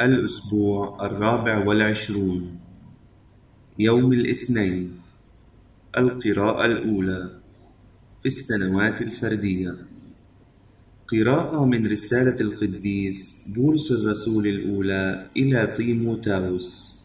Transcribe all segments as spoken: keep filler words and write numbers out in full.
الأسبوع الرابع والعشرون، يوم الاثنين. القراءة الأولى في السنوات الفردية. قراءة من رسالة القديس بولس الرسول الأولى إلى طيموثاوس.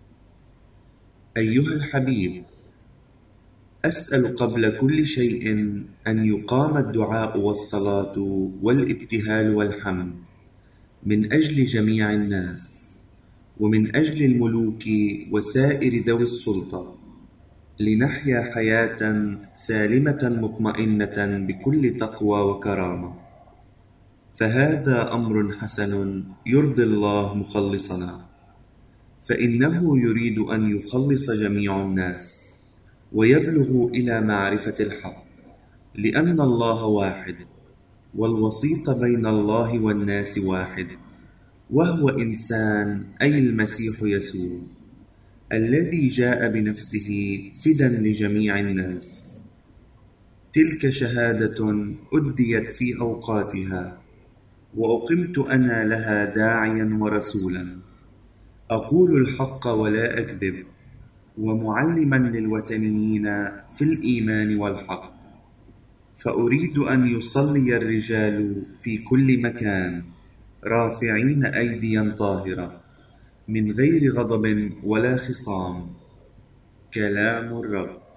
أيها الحبيب، أسأل قبل كل شيء أن يقام الدعاء والصلاة والابتهال والحمد من أجل جميع الناس، ومن أجل الملوك وسائر ذوي السلطة، لنحيا حياة سالمة مطمئنة بكل تقوى وكرامة، فهذا أمر حسن يرضي الله مخلصنا، فإنه يريد أن يخلص جميع الناس ويبلغوا إلى معرفة الحق، لأن الله واحد، والوسيط بين الله والناس واحد، وهو إنسان أي المسيح يسوع، الذي جاء بنفسه فدى لجميع الناس. تلك شهادة أديت في أوقاتها، وأقمت أنا لها داعيا ورسولا، أقول الحق ولا أكذب، ومعلما للوثنيين في الإيمان والحق. فأريد أن يصلي الرجال في كل مكان رافعين أيديا طاهرة، من غير غضب ولا خصام. كلام الرب.